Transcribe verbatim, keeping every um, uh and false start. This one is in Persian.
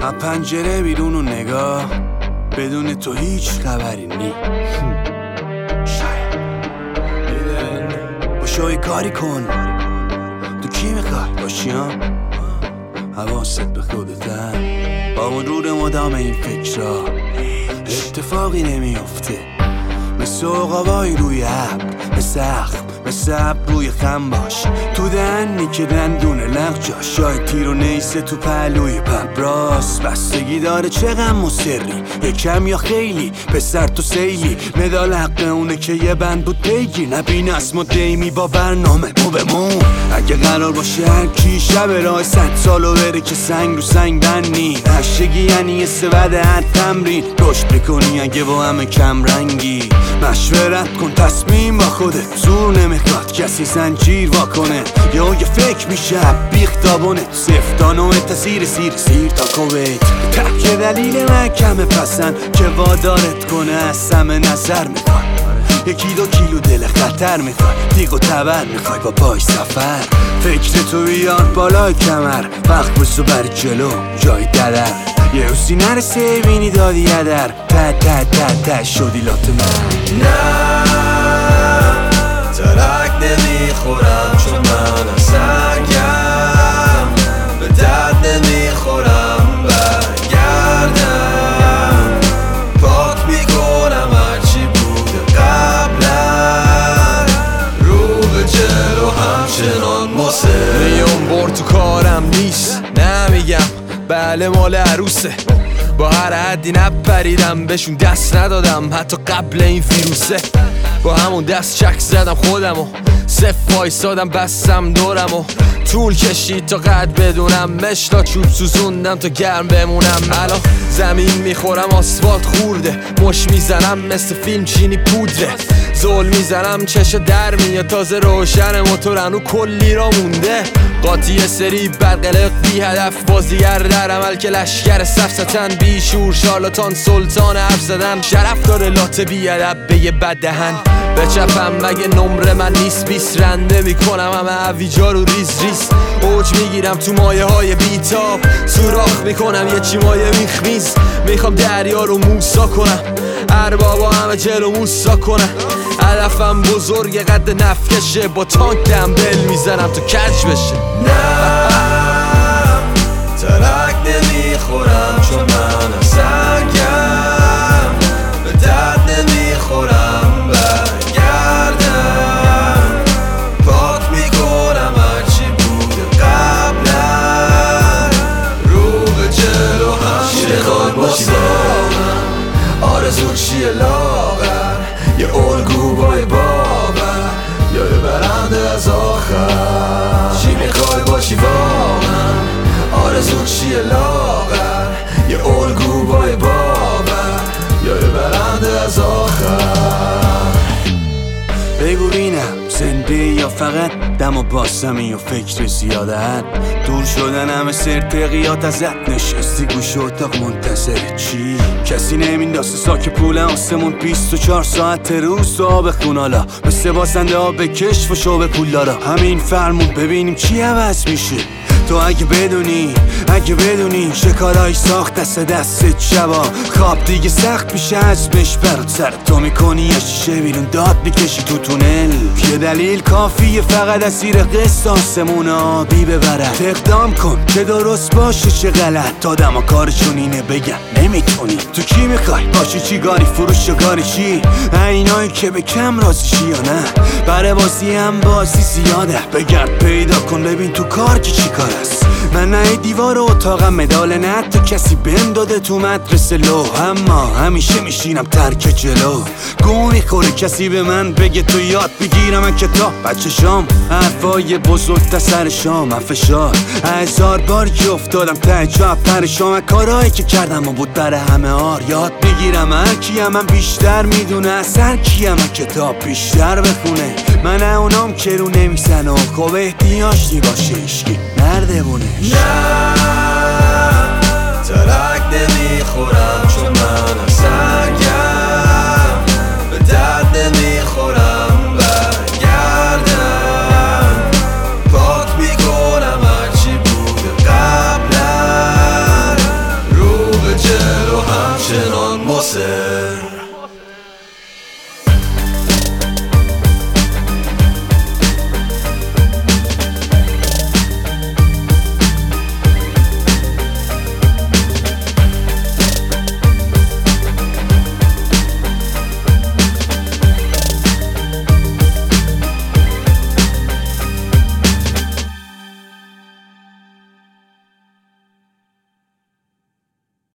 از پنجره بیرون و نگاه، بدون تو هیچ خبری نی. با شوی کاری کن، تو کی میخوای باشی ها؟ حواست به خودتن، با مرور مدام این فکرها اتفاقی نمیافته. مثل عقابای روی ابر، مثل اخم، مثل ابر روی خم باش. تو دهنی که دندونه لغجا، شاید تیر و نیسه تو پهلوی پبراس. بستگی داره چه غم و سری، یکم یا خیلی، پسر تو سیلی. مدال حق اونه که یه بند بود بگیر، نبین اسم و دیمی با برنامه مو بمون. اگه قرار باشه هر کی شب راه صد سالو بره که سنگ رو سنگ بنی. نشگی یعنی یه سود هر تمرین، رشد بکنی اگه با همه کم رنگی. مشورت کن تصمیم با خودت، زور نمیخواد کسی زنجیر واکنه. یا یه فکر میشه بیختابونه، سفتانو تسیر سیر سیر تا کویت. تک دلیل محکمه پسند که وادارت کنه از سم نظر میخوای. یکی دو کیلو دل خطر میخوای، دیگ و تبر میخوای با پای سفر. فکر تو بیار بالای کمر، وقت بسو بر جلو جای ددر. یه حسی نرسه بینی دادی یدر، تا تا تا تا شدی لات من. نه ترک نمیخورم چون من سنگم، به درد نمیخورم برگردم. پاک میکنم هرچی بوده قبلا، رو به جلو همچنان مصر. میون بر تو کارم نیست، نمیگم بله مال عروسه. با هر حدی نپریدم بهشون دست ندادم، حتی قبل این ویروسه. با همون دست چک زدم خودمو، صف وایسادم بستم دورمو. طول کشید تا قد بدونم، مشتا چوب سوزوندم تا گرم بمونم. الان زمین میخورم آسفالت خورده، مش میزنم مثل فیلم چینی پودره. زول میزنم چشا در میاد، تازه روشن موتورنو کلی را مونده. قاطی سری برقلق بی هدف، بازیگر در عمل که لشگر سفستن. بی شور شارلاتان سلطان حرف زدن، شرف داره لات بی ادب به یه بد دهن. بچپم مگه نمره من نیست، بیس رنده میکنم همه عویجا رو ریز ریز. اوج میگیرم تو مایه های بیتاب، سوراخ میکنم یه چی مایه میخمیز. میخوام دریا رو موسا کنم، اربابا همه جلو موسا کنم. هدفم بزرگ قد نفکشه، با تانک دمبل میزنم تو کج بشه. نه ترک نمیخورم چون من سنگم، به درد نمیخورم برگردم. پاک میکنم هرچی بوده قبلا، رو به جلو همچه خواهد باشی واقعا. آرزو چیه لاغر، یه الگو بای باور، یا یه برنده از آخر. چی میخوای باشی واقعا، آرزو چیه لاغر، یه الگو بای باور، یا یه برنده از آخر. بگو بینم زنده یا فقط دم و باسمی و فکر زیادت. دور شدن همه سرتقیات ازت، نشستی گوش اتاق منتظر چی؟ کسی نمینداسه ساک پول آسمون، بیست و چهار ساعت روز تو آب خونالا. مثل بازنده آب کشف و شوب پول دارا. همین فرمون ببینیم چی عوض میشه. تو اگه بدونی، اگه بدونی شکارای ساخت دست دست شبا. خواب دیگه سخت میشه ازمش برات، سر تو میکنی یه شیشه بیرون داد میکشی تو تونل. یه دلیل کافیه فقط از زیر قسط آسمون آبی ببرد. اقدام کن که درست باشه چه غلط، آدم ها کارشون اینه بگن نمیتونی. تو کی میخوای باشی، چی گاری فروش و گاری چی؟ اینایی که به کم راضی شی یا نه؟ برای بازی هم بازی زیاده، بگرد پیدا کن ببین تو کار که چی کار است. من نه دیوار اتاقم مدال نه تو کسی بهم داده تو مدرسه لو، اما همیشه میشینم ترک جلو. گو میخوره کسی به من بگه تو یاد بگیرم من کتاب بچه شام. حرفای بزرگ تا سر شام، من فشار هزار بار که افتادم ته جا پرشام. کارهایی که کردم و بود برای همه آر، یاد بگیرم هر کیم من بیشتر میدونه از هر کیم من کتاب بیشتر بخونه. من اونام که رو نمیزن و خوب احتیاجی باشه اشکی نردبونه. نه